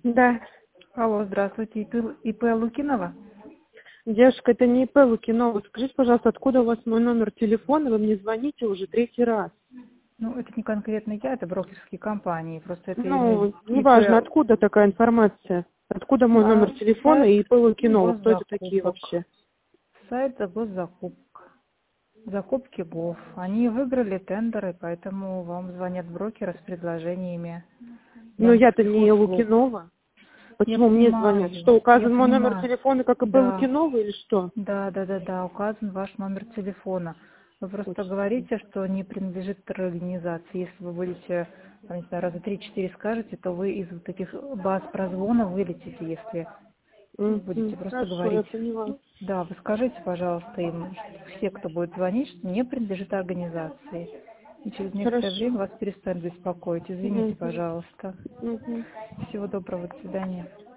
Да. Алло, здравствуйте, ИП Лукинова? Девушка, это не ИП Лукинова. Скажите, пожалуйста, откуда у вас мой номер телефона? Вы мне звоните уже третий раз. Ну, это не конкретно я, это брокерские компании. Просто это именно Ну, неважно, откуда такая информация. Откуда мой номер телефона сайт и ИП Лукинова? Кто это такие госзакупок. вообще? Сайт за госзакупок. Закупки ГОВ. Они выиграли тендеры, поэтому вам звонят брокеры с предложениями Но я-то банковских не услуг. Лукинова. Я Почему мне звонят? понимаю, Что, я указан мой номер понимаю. телефона как ИП Да. Лукинова или что? Да, указан ваш номер телефона. Вы просто Очень говорите, что не принадлежит второй организации. Если вы будете, там, не знаю, раза 3-4 скажете, то вы из вот таких баз прозвона вылетите, если будете просто Хорошо, я говорить. поняла. Да, вы скажите, пожалуйста, им, все, кто будет звонить, что не принадлежит организации. И через некоторое Хорошо. время вас перестанут беспокоить. Извините, Мгм. пожалуйста. Мгм. Всего доброго, до свидания.